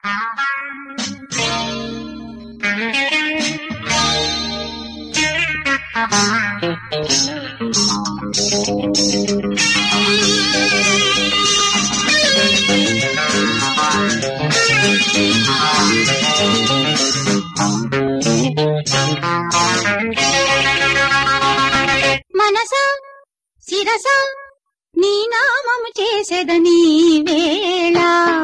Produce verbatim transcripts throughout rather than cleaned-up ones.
మనసా శిరసా నీ నామము చేసేదని వేళ,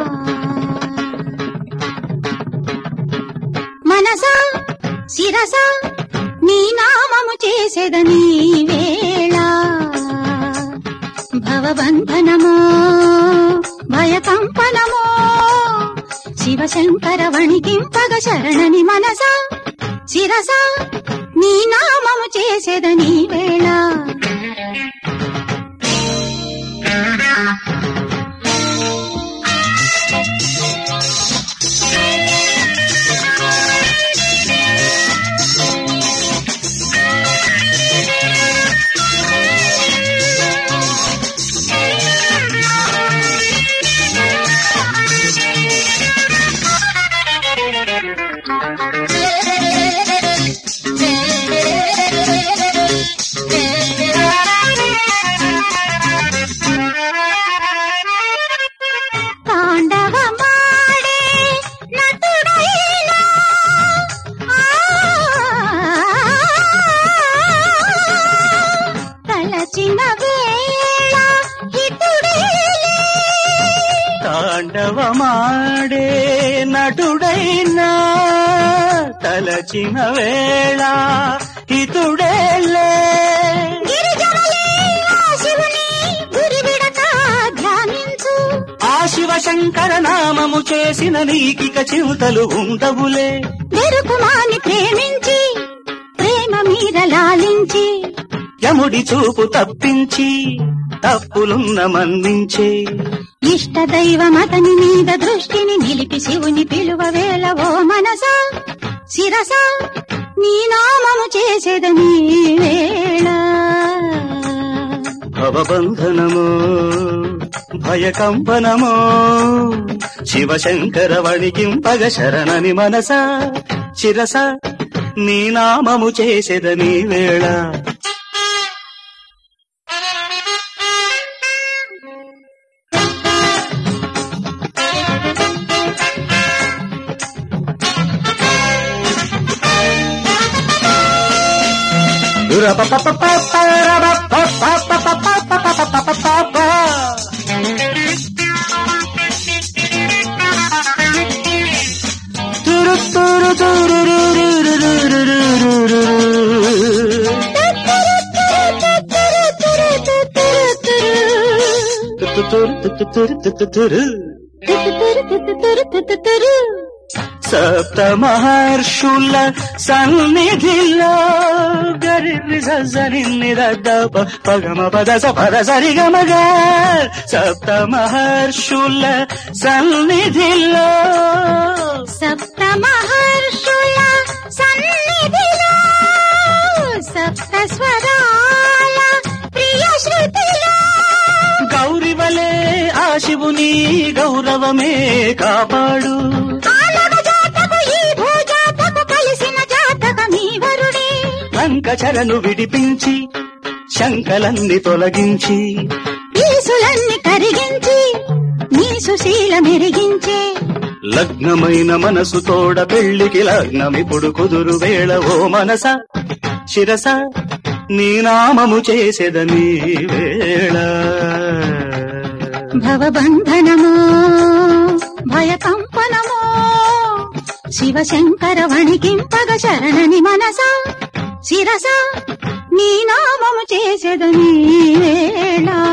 మనసా శిరసా నీ నామము చేసేదని వేళ, భవబంధనమో భయకంపనమో శివశంకర వణికింపగ శరణని మనసా శిరసా నీ నామము చేసేదని వేళ. తాండవమాడే నటుడైనా తలచిన వేళ హితుడేలే, ఆ శివశంకర నామము చేసిన నీకిక చింతలు ఉండవులే. వెరుకుమాని ప్రేమించి ప్రేమ మీద లాలించి యముడి చూపు తప్పించి తప్పులున్న మన్నించే, ఇష్ట దైవమతని మీద దృష్టిని నిలిపి శివుని పిలువ వేళ. ఓ మనసా శిరసా నీ నామము చేసేదని వేళ, భవబంధనమో భయకంపనమో శివశంకర వణికింపగ శరణని మనసా శిరస నీ నామము చేసేదని వేళ. సప్త మహర్షుల సన్నిధిలో గరి సరి నిరద పగమ పద సపద సరి గమగ, సప్త మహర్షుల సన్నిధిలో సప్త మహర్షుల సన్నిధిలో సప్త స్వరాల ప్రియ శృతిలో గౌరివలే ఆ శివుని గౌరవమే కాపాడు, శంకచరను విడిపించి శంకలన్ని తొలగించి ఈసులన్ని కరిగించి నీ సుశీల మెరిగించే, లగ్నమైన మనసు తోడ పెళ్లికి లగ్నమిప్పుడు కుదురు వేళ. ఓ మనస శిరస నీ నామము చేసేదని వేళ, భవబంధనమో భయకంపనమో శివశంకర వణికింపగ శరణని మనసా శిరస నీ నామము చేసేదని వేళ.